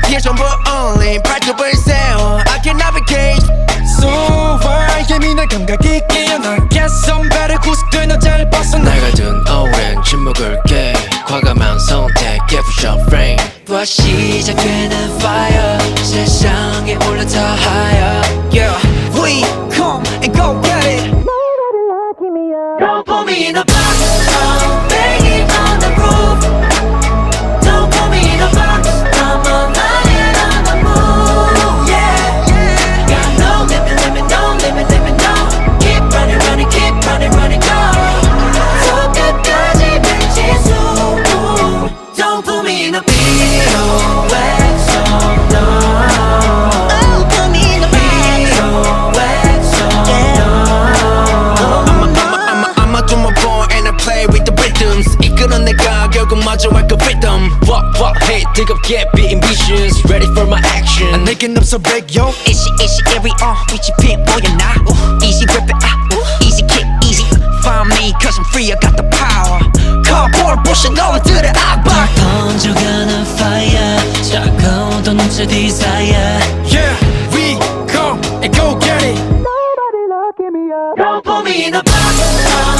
뒤에 전부 only 발톱을 세워 I can navigate So far 예민한 감각이 깨어나게 선발의 구속된 어제를 벗어나 내가 든 오랜 침묵을 깨 과감한 선택 Give your frame 와 시작되는 fire 세상에 올라타 higher Yeah We come and go get it Don't put me in a box I'm banging on the roof Don't put me in a box I'm a lion on the move Yeah Got no limit, no limit, no Keep running, keep running, go 저 끝까지 미치수 Don't put me in a BOX song, no Don't put me in a box BOX song, no I'ma do my part and I play with the rhythms 이끄는 내가 결국 마주할 그 rhythm What, hey, 뜨겁게 be ambitious Ready for my action 내겐 없어 break yo Easy every 위치 핀 보여나 Easy rip it Easy kick easy Find me cause I'm free I got the power Cardboard 부셔 너희들의 악박 번져가는 fire 차가운 더 넘칠 desire Yeah we come and go get it Don't put me in a box